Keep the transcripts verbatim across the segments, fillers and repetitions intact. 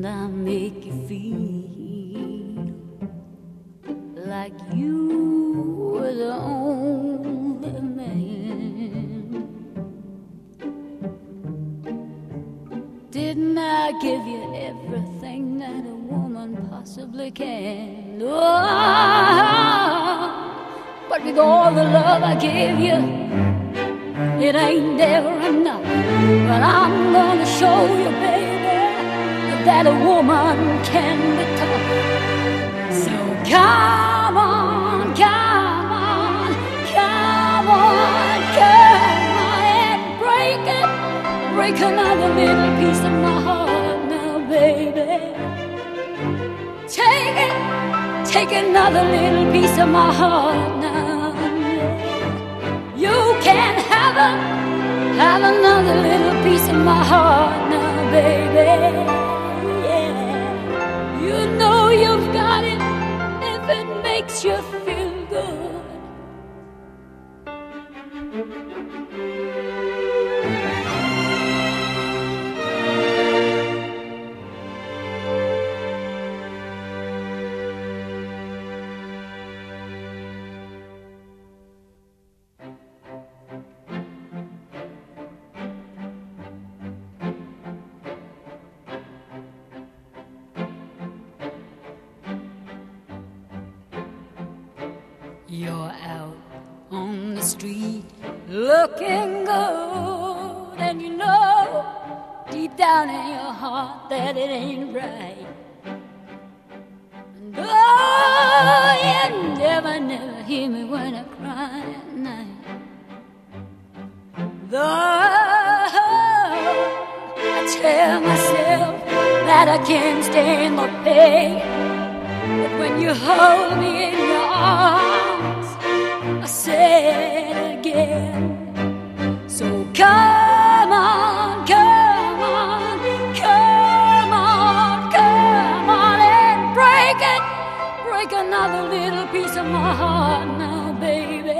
and I make you feel like you were the only man. Didn't I give you everything that a woman possibly can? Oh, but with all the love I give you, it ain't never enough. But I'm gonna show you, baby, that a woman can be tough. So come on, come on, come on, come on, and break it, break another little piece of my heart now, baby. Take it, take another little piece of my heart now. You can have it, have another little piece of my heart now, baby. Yeah, you know you've got it if it makes you feel good. You're out on the street looking good, and you know deep down in your heart that it ain't right. And oh, you never, never hear me when I cry at night. Though I tell myself that I can't stand the pain, but when you hold me in your arms, I say it again. So come on, come on, come on, come on, and break it, break another little piece of my heart now, baby.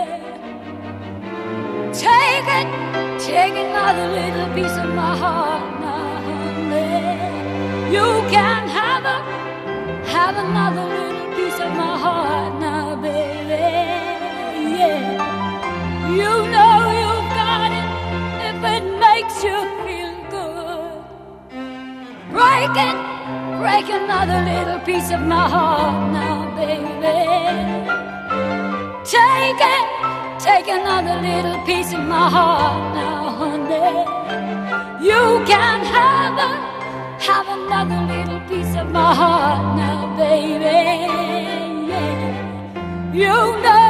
Take it, take another little piece of my heart now, honey. You can have it, have another little piece of my heart now, baby. Yeah, you know you've got it if it makes you feel good. Break it, break another little piece of my heart now, baby. Take it, take another little piece of my heart now, honey. You can have it, have another little piece of my heart now, baby. Yeah, you know